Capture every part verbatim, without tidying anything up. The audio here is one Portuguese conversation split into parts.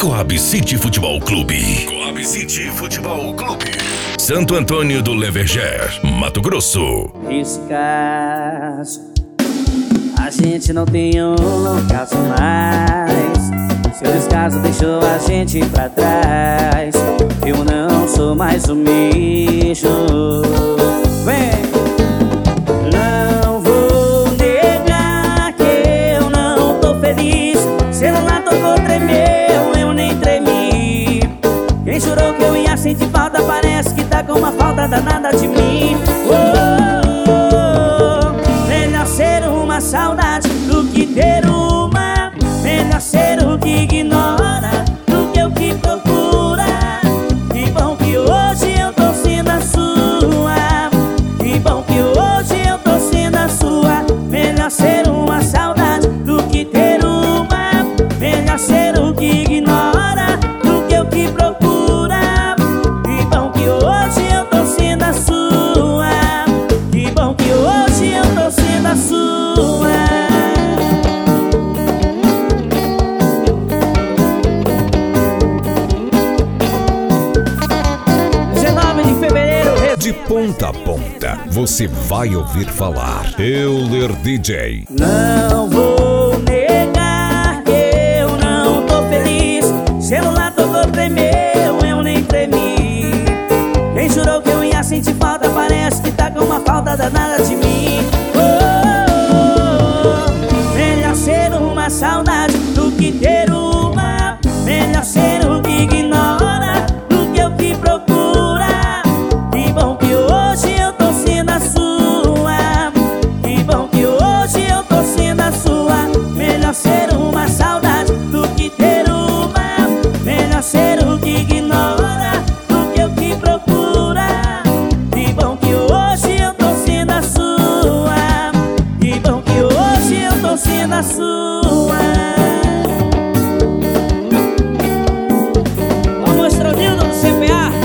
Coab City Futebol Clube. Coab City Futebol Clube. Santo Antônio do Leverger, Mato Grosso. Nesse caso, a gente não tem um caso mais. Seu descaso deixou a gente pra trás. Eu não sou mais o mesmo. Vem! Não vou negar que eu não tô feliz. Celular tocou, tremeu, eu nem tremi. Quem jurou que eu ia sentir falta parece que tá com uma falta danada de mim. Oh, oh, oh. Melhor ser uma saudade do que ter uma. Melhor ser o que ignora do que o que procura. Que bom que hoje eu tô sendo a sua. Que bom que hoje eu tô sendo a sua. Melhor ser uma saudade do que ter uma. Melhor ser o que ignora do que o que procura. Que bom que hoje eu tô sendo a sua. Que bom que hoje eu tô sendo a sua. De ponta a ponta, você vai ouvir falar Euler D J. Não vou negar que eu não tô feliz. Celular tocou, tremeu, eu nem tremi. Quem jurou que eu ia sentir falta parece que tá com uma falta danada de mim. Oh, oh, oh. Melhor ser uma saudade do que ter uma. Melhor ser o que ignora do que o que procura. Que bom que hoje eu tô sendo a sua. Que bom que hoje eu tô sendo a sua. Melhor ser uma saudade do que ter uma. Melhor ser o que ignora do que o que procura. Que bom que hoje eu tô sendo a sua. Que bom que hoje eu tô sendo a sua. Vamos, Estronildo do C P A.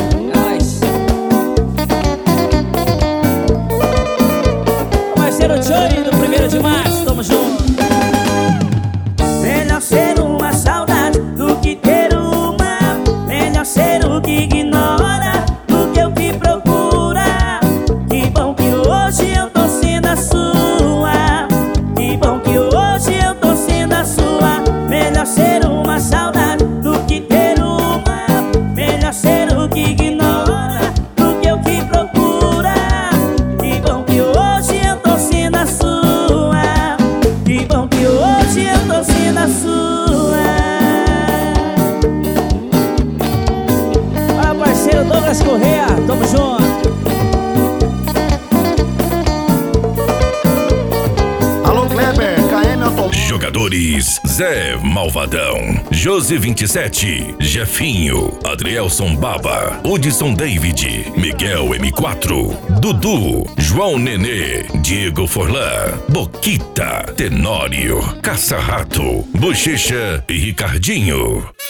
O Joey do primeiro de março, tamo junto. Melhor ser uma saudade do que ter uma. Melhor ser o que ignora do que o que procura. Que bom que hoje eu tô sendo a sua. Que bom que hoje eu tô sendo a sua. Melhor ser uma saudade do que ter uma. Melhor ser o que ignora do que o que procura. Que bom que hoje eu tô sendo a sua. Que bom que hoje eu tô sendo a sua. Ah, parceiro Douglas Correa, tamo junto. Alô Kleber, K M Automóvel. Jogadores: Zé Malvadão, Josi vinte e sete, Jefinho, Adrielson Baba, Hudson David, Miguel M quatro, Dudu, João Nenê, Diego Forlan, Boquita, Tenório, Caça-Rato, Bochecha e Ricardinho.